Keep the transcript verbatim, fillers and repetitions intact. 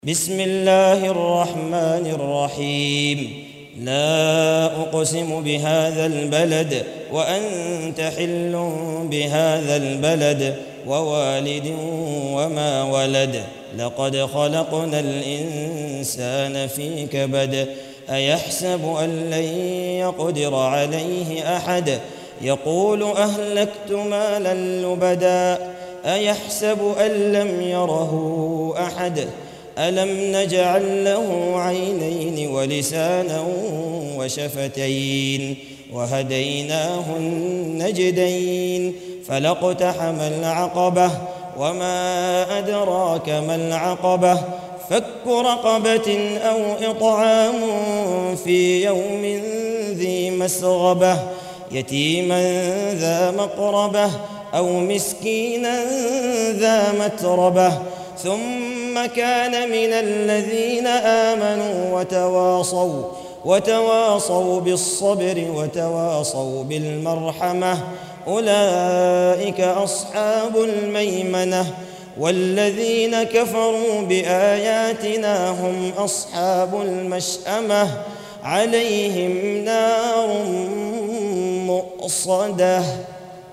بسم الله الرحمن الرحيم. لا أقسم بهذا البلد وأنت حل بهذا البلد ووالد وما ولد. لقد خلقنا الإنسان في كبد. أيحسب أن لن يقدر عليه أحد. يقول أهلكت مالا لبدا. أيحسب أن لم يره أحد. ألم نجعل له عينين ولسانا وشفتين وهديناه النجدين فلاقتحم العقبة وما أدراك ما العقبة فك رقبة أو إطعام في يوم ذي مسغبة يتيما ذا مقربة أو مسكينا ذا متربة ثم كان من الذين آمنوا وتواصوا وتواصوا بالصبر وتواصوا بالمرحمة أولئك أصحاب الميمنة والذين كفروا بآياتنا هم أصحاب المشأمة عليهم نار مؤصدة.